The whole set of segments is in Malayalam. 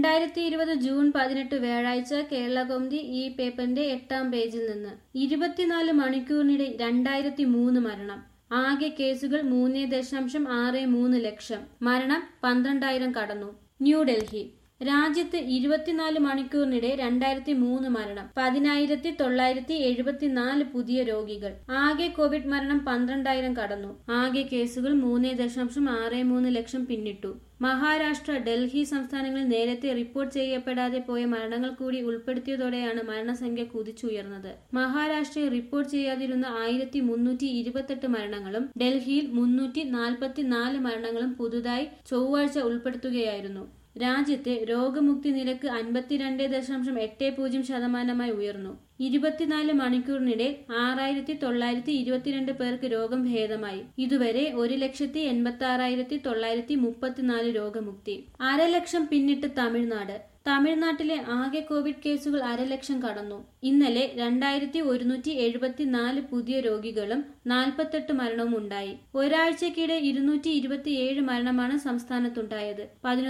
2020 ജൂൺ 18 വ്യാഴാഴ്ച കേരളകൗമുദി ഈ പേപ്പറിന്റെ 8-ാം പേജിൽ നിന്ന് 24 മണിക്കൂറിനിടെ 2003 മരണം. ആകെ കേസുകൾ 3.63 ലക്ഷം. മരണം 12,000 കടന്നു. ന്യൂഡൽഹി. രാജ്യത്ത് 24 മണിക്കൂറിനിടെ 2003 മരണം. 10,974 പുതിയ രോഗികൾ. ആകെ കോവിഡ് മരണം 12,000 കടന്നു. ആകെ കേസുകൾ 3.63 ലക്ഷം പിന്നിട്ടു. മഹാരാഷ്ട്ര, ഡൽഹി സംസ്ഥാനങ്ങളിൽ നേരത്തെ റിപ്പോർട്ട് ചെയ്യപ്പെടാതെ പോയ മരണങ്ങൾ കൂടി ഉൾപ്പെടുത്തിയതോടെയാണ് മരണസംഖ്യ കുതിച്ചുയർന്നത്. മഹാരാഷ്ട്രയിൽ റിപ്പോർട്ട് ചെയ്യാതിരുന്ന 1,328 മരണങ്ങളും ഡൽഹിയിൽ 344 മരണങ്ങളും പുതുതായി ചൊവ്വാഴ്ച ഉൾപ്പെടുത്തുകയായിരുന്നു. രാജ്യത്തെ രോഗമുക്തി നിരക്ക് 52.80% ഉയർന്നു. 24 മണിക്കൂറിനിടെ 6,922 പേർക്ക് രോഗം ഭേദമായി. ഇതുവരെ 1,86,934 രോഗമുക്തി. 1,00,000 പിന്നിട്ട് തമിഴ്നാട്. തമിഴ്നാട്ടിലെ ആകെ കോവിഡ് കേസുകൾ 1,00,000 കടന്നു. ഇന്നലെ 2,174 പുതിയ രോഗികളും 48 മരണവും ഉണ്ടായി. ഒരാഴ്ചക്കിടെ 227 മരണമാണ് സംസ്ഥാനത്തുണ്ടായത്.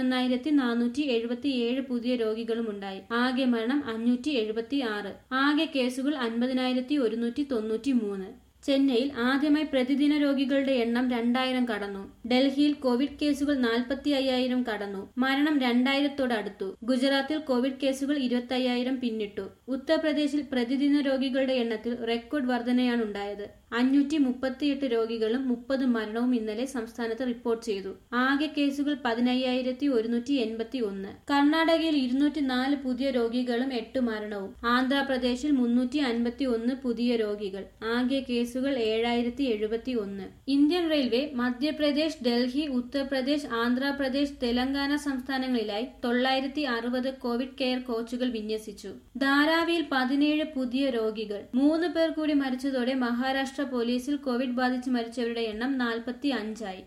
11,477 പുതിയ രോഗികളും ഉണ്ടായി. ആകെ മരണം 576. ആകെ കേസുകൾ 50,193. ചെന്നൈയിൽ ആദ്യമായി പ്രതിദിന രോഗികളുടെ എണ്ണം 2,000 കടന്നു. ഡൽഹിയിൽ കോവിഡ് കേസുകൾ 45,000 കടന്നു. മരണം 2,000 ഗുജറാത്തിൽ കോവിഡ് കേസുകൾ 25,000 പിന്നിട്ടു. ഉത്തർപ്രദേശിൽ പ്രതിദിന രോഗികളുടെ എണ്ണത്തിൽ റെക്കോർഡ് വർധനയാണുണ്ടായത്. 538 രോഗികളും 30 മരണവും ഇന്നലെ സംസ്ഥാനത്ത് റിപ്പോർട്ട് ചെയ്തു. ആകെ കേസുകൾ 15,181. കർണാടകയിൽ 204 പുതിയ രോഗികളും 8 മരണവും. ആന്ധ്രാപ്രദേശിൽ 351 പുതിയ രോഗികൾ. ആകെ കേസുകൾ 7,071. ഇന്ത്യൻ റെയിൽവേ മധ്യപ്രദേശ്, ഡൽഹി, ഉത്തർപ്രദേശ്, ആന്ധ്രാപ്രദേശ്, തെലങ്കാന സംസ്ഥാനങ്ങളിലായി 960 കോവിഡ് കെയർ കോച്ചുകൾ വിന്യസിച്ചു. ധാരാവിയിൽ 17 പുതിയ രോഗികൾ. 3 പേർ കൂടി മരിച്ചതോടെ മഹാരാഷ്ട്ര പോലീസിൽ കോവിഡ് ബാധിച്ച് മരിച്ചവരുടെ എണ്ണം 45 ആയി.